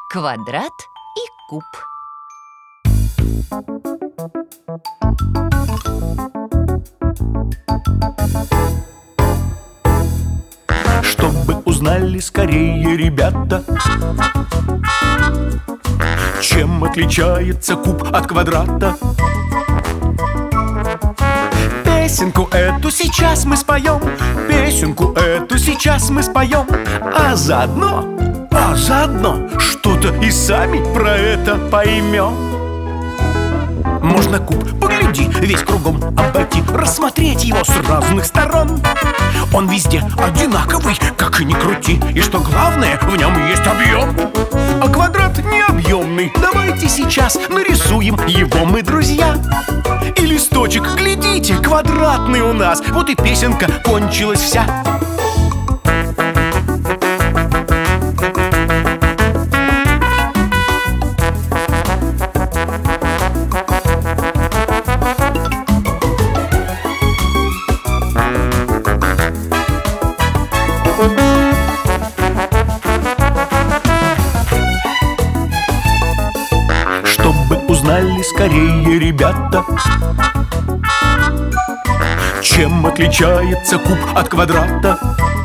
Квадрат и куб. Чтобы узнали скорее ребята, чем отличается куб от квадрата. Песенку эту сейчас мы споем, песенку эту сейчас мы споем, а заодно что-то и сами про это поймем. Можно куб, погляди, весь кругом обойти, рассмотреть его с разных сторон. Он везде одинаковый, как и ни крути, и что главное, в нем есть объем. А квадрат необъемный, давайте сейчас нарисуем его мы, друзья. И листочек, глядите, квадратный у нас, вот и песенка кончилась вся. Чтобы узнали скорее ребята, чем отличается куб от квадрата.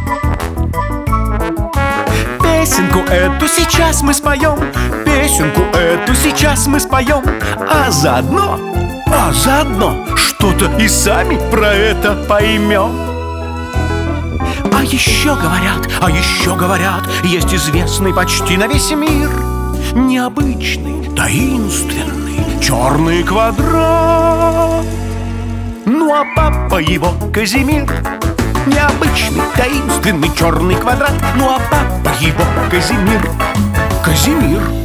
Песенку эту сейчас мы споем, песенку эту сейчас мы споем, а заодно что-то и сами про это поймем. А еще говорят, есть известный почти на весь мир необычный, таинственный черный квадрат. Ну а папа его Казимир. Необычный, таинственный черный квадрат. Ну а папа его Казимир. Казимир.